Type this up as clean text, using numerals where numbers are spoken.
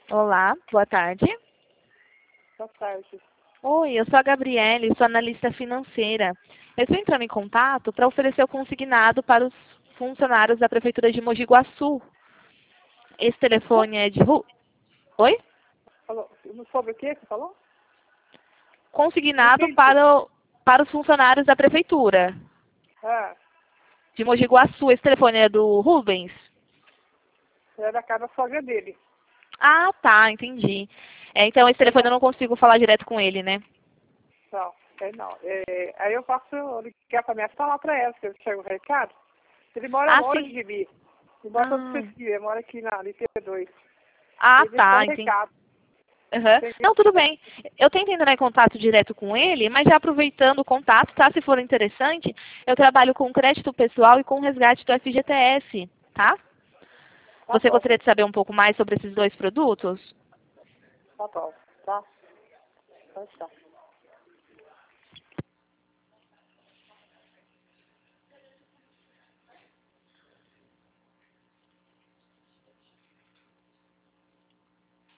Olá, boa tarde. Boa tarde. Oi, eu sou a Gabriele, sou analista financeira. Eu estou entrando em contato para oferecer o consignado para os funcionários da Prefeitura de Mogi Guaçu. Esse telefone é de... Oi? Falou sobre o que você falou? Não Consignado entendi. para os funcionários da Prefeitura Ah, de Mogi Guaçu. Esse telefone é do Rubens? é da casa da sogra dele. Ah, tá, entendi. Então, esse telefone eu não consigo falar direto com ele, né? Não, não. Aí eu posso ligar para minha falar para ela, se eu chego o recado. Ele mora Ah, longe sim. de mim. Ele mora todo Ah, Cecília, ele mora aqui na LT2. ah, Ele deixou um tá, entendi. recado. Aham. Tem Não, tudo bem. Eu tento entrar em contato direto com ele, mas já aproveitando o contato, tá? Se for interessante, eu trabalho com crédito pessoal e com resgate do FGTS, tá? Tá Você bom, gostaria de saber um pouco mais sobre esses dois produtos? tá bom. Tá? Então tá.